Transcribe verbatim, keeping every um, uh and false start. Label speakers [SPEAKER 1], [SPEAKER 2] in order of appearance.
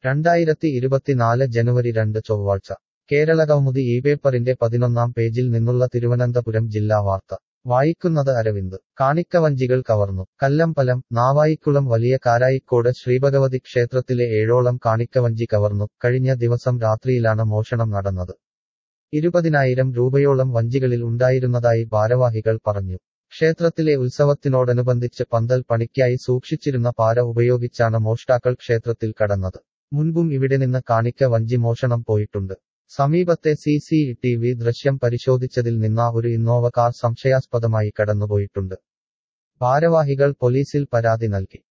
[SPEAKER 1] രണ്ടായിരത്തി ഇരുപത്തിനാല് ജനുവരി രണ്ട് ചൊവ്വാഴ്ച കേരളകൗമുദി ഈ പേപ്പറിന്റെ പതിനൊന്നാം പേജിൽ നിന്നുള്ള തിരുവനന്തപുരം ജില്ലാ വാർത്ത വായിക്കുന്നത് അരവിന്ദ്. കാണിക്കവഞ്ചികൾ കവർന്നു. കല്ലമ്പലം, നാവായിക്കുളം വലിയ കാരായിക്കോട് ശ്രീഭഗവതി ക്ഷേത്രത്തിലെ ഏഴോളം കാണിക്കവഞ്ചി കവർന്നു. കഴിഞ്ഞ ദിവസം രാത്രിയിലാണ് മോഷണം നടന്നത്. ഇരുപതിനായിരം രൂപയോളം വഞ്ചികളിൽ ഉണ്ടായിരുന്നതായി ഭാരവാഹികൾ പറഞ്ഞു. ക്ഷേത്രത്തിലെ ഉത്സവത്തിനോടനുബന്ധിച്ച് പന്തൽ പണിക്കായി സൂക്ഷിച്ചിരുന്ന പാര ഉപയോഗിച്ചാണ് മോഷ്ടാക്കൾ ക്ഷേത്രത്തിൽ കടന്നത്. മുൻപും ഇവിടെ നിന്ന് കാണിക്ക വഞ്ചി മോഷണം പോയിട്ടുണ്ട്. സമീപത്തെ സി സി ടി വി ദൃശ്യം പരിശോധിച്ചതിൽ നിന്ന ഒരു ഇന്നോവ കാർ സംശയാസ്പദമായി കടന്നുപോയിട്ടുണ്ട്. ഭാരവാഹികൾ പോലീസിൽ പരാതി നൽകി.